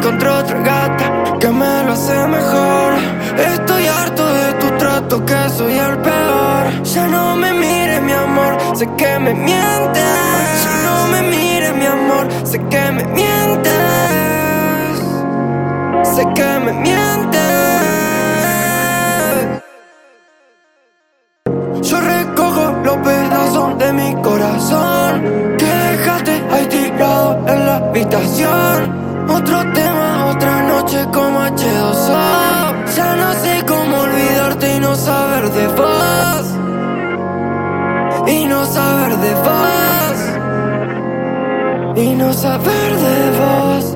encontré otra gata que me lo hace mejor. Estoy harto de tu trato, que soy el peor. Ya no me mires, mi amor, sé que me mientes. Ya no me mires, mi amor, sé que me mientes. Sé que me mientes. Yo recojo los pedazos de mi corazón que dejaste ahí tirado en la habitación. Otro tema, otra noche como H2O. Ya no sé cómo olvidarte y no saber de vos. Y no saber de vos. Y no saber de vos.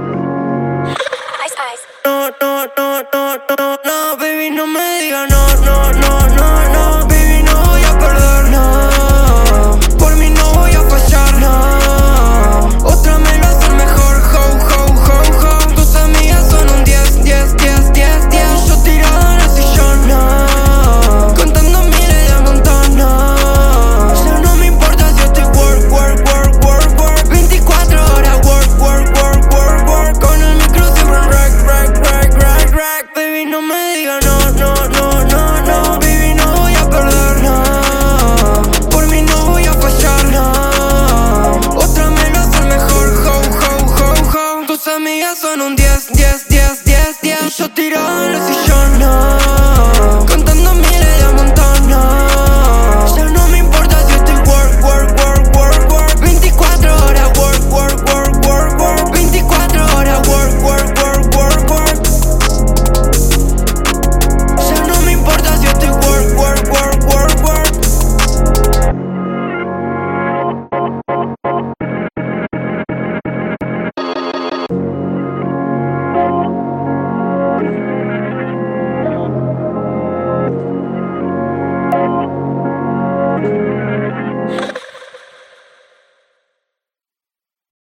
No, no, no, no, no, no, baby, no me digas no, no, no, no, no, baby, no voy a perder, no, por mí no voy a fallar, no, otra me lo hace mejor, ho, ho, ho, ho, tus amigas son un 10, 10, 10, 10, 10, yo tirado en el sillón, no, contando miles de montón, no, ya no me importa si estoy work, work, work, work, work, 24 horas work, work, work, work, work, con el micro siempre en rack, baby, no me digas no, no, no, no, no, baby, no voy a perder, no, por mí no voy a fallar, no, otra me lo hace mejor, ho, ho, ho, ho, tus amigas son un 10, 10, 10, 10, 10, y yo tirado en el sillón, no.